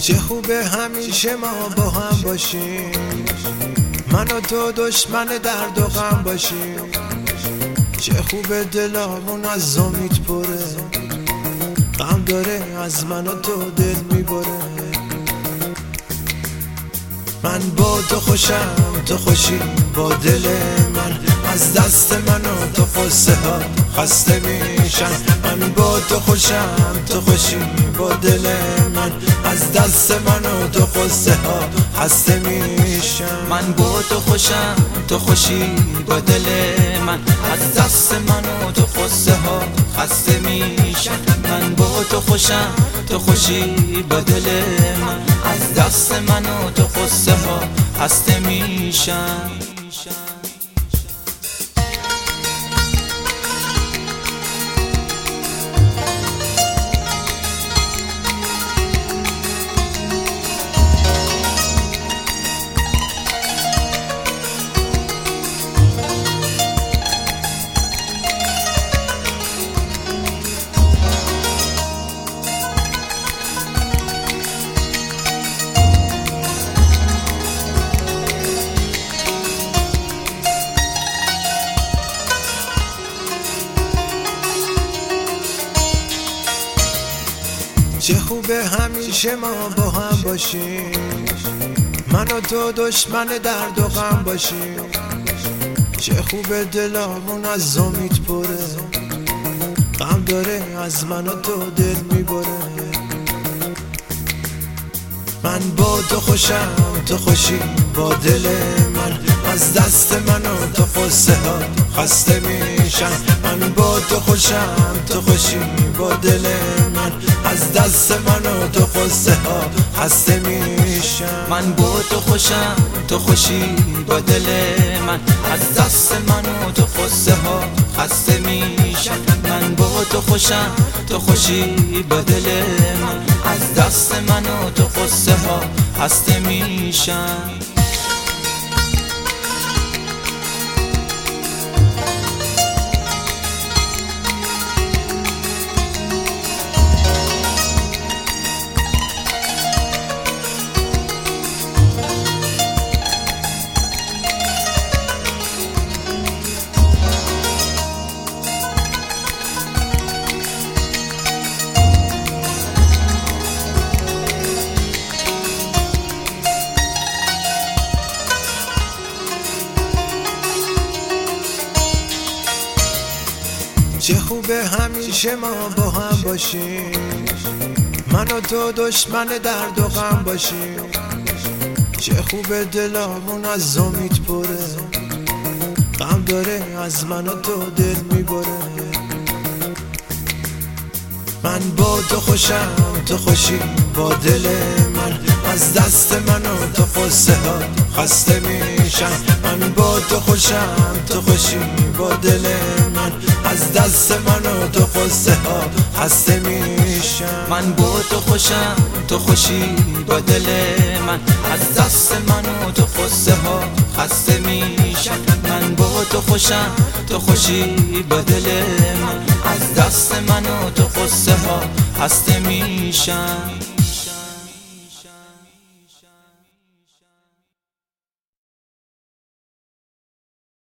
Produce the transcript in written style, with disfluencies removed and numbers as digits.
چه خوبه همیشه ما با هم باشیم، من و تو دشمن درد و غم باشیم. چه خوبه دلامون از امید پره، غم داره از من و تو دل میبره. من با تو خوشم، تو خوشی با دل من، از دست من و تو قصه ها خسته میشن. من با تو خوشم، تو خوشی با دل من، از دست من و تو قصه ها خسته میشن. من با تو خوشم، تو خوشی با دل من، از دست من و تو قصه ها خسته میشن. من با تو خوشم، تو خوشی با دل من، از دست من و تو قصه ها خسته میشن. چه خوبه همیشه ما با هم باشیم، من و تو دشمن درد و غم باشیم. چه خوبه دلامون از امید پره، غم داره از من و تو دل میبره. من با تو خوشم، تو خوشی با دل من، از دست من و تو قصه ها خسته میشن. من با تو خوشم، تو خوشی با دل من، از دست من و تو قصه ها خسته میشن. من با تو خوشم، تو خوشی با دل من، از دست من و تو قصه ها خسته میشن. من با تو خوشم، تو خوشی با دل من، از دست من و تو قصه ها خسته میشن. چه خوبه همیشه ما با هم باشیم، من و تو دشمن درد و غم باشیم. چه خوبه دلامون از امید پره، غم داره از من و تو دل میبره. من با تو خوشم، تو خوشی با دل من، از دست من و تو قصه ها خسته میشن. من با تو خوشم، تو خوشی با دل من، از دست من و تو قصه ها خسته میشن. من با تو خوشم، تو خوشی با دل من، از دست من و تو قصه ها خسته میشن. من با تو خوشم، تو خوشی با دل من، از دست من و تو قصه ها خسته میشن.